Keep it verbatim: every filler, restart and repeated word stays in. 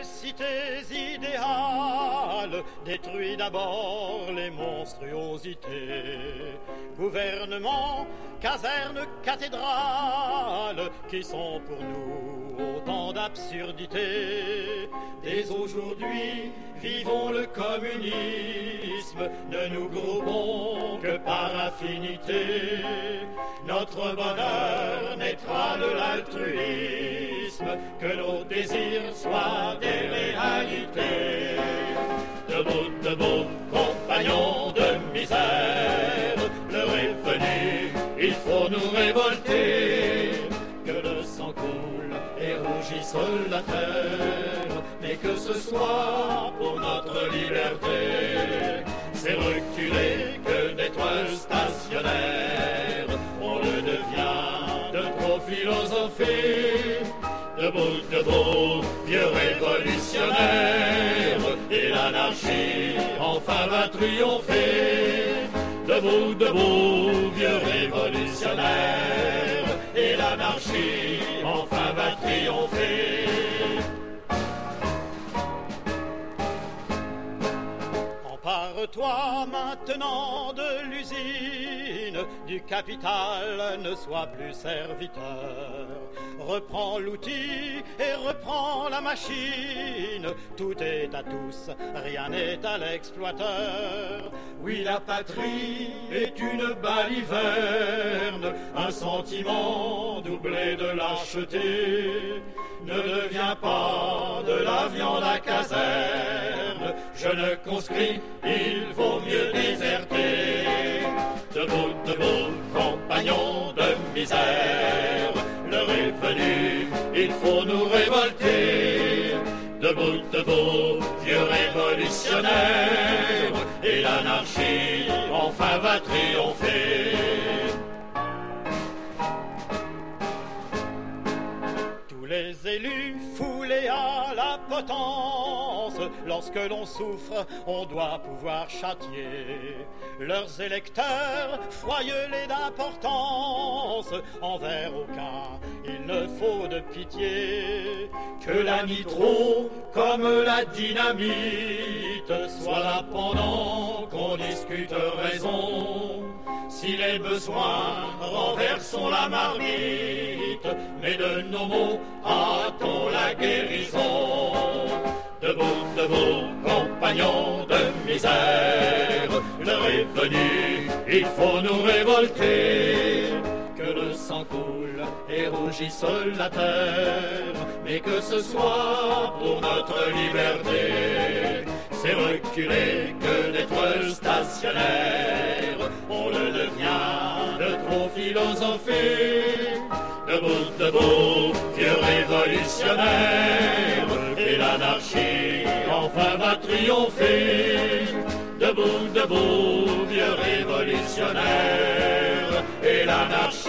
cités idéales, détruis d'abord les monstruosités. Gouvernement, caserne, cathédrale, qui sont pour nous autant d'absurdités. Dès aujourd'hui, vivons le communisme, ne nous groupons que par affinité. Notre bonheur naîtra de l'altruisme, que nos désirs soient des réalités. Debout, debout, compagnons de misère, l'heure est venue, il faut nous révolter. Que le sang coule et rougisse la terre, mais que ce soit pour notre liberté. C'est reculer que d'être stationnaire, on le devient de trop philosopher. Debout, debout, vieux révolutionnaire, et l'anarchie enfin va triompher. Debout, debout, vieux révolutionnaire, et l'anarchie enfin va triompher. Empare-toi maintenant de l'usine, du capital ne sois plus serviteur. Reprends l'outil et reprends la machine, tout est à tous, rien n'est à l'exploiteur. Oui, la patrie est une baliverne, un sentiment doublé de lâcheté. Ne deviens pas de la viande à caserne, jeune conscrit, il vaut mieux déserter. Debout, debout, compagnons de misère, l'heure est venue, il faut nous révolter. Debout, debout, vieux révolutionnaire, et l'anarchie enfin va triompher. Les élus foulés à la potence, lorsque l'on souffre, on doit pouvoir châtier. Leurs électeurs, foyelés d'importance, envers aucun il ne faut de pitié. Que la nitro, comme la dynamite, soit là pendant qu'on discute raison. Si les besoins, renversons la marmite, mais de nos mots, hâtons la guérison. Debout, debout, compagnons de misère, l'heure est venue, il faut nous révolter. Que le sang coule et rougisse la terre, mais que ce soit pour notre liberté. C'est reculer que d'être stationnaire, on le devient de trop philosopher. Debout, debout, vieux révolutionnaire, et l'anarchie enfin va triompher. Debout, debout, vieux révolutionnaire, et l'anarchie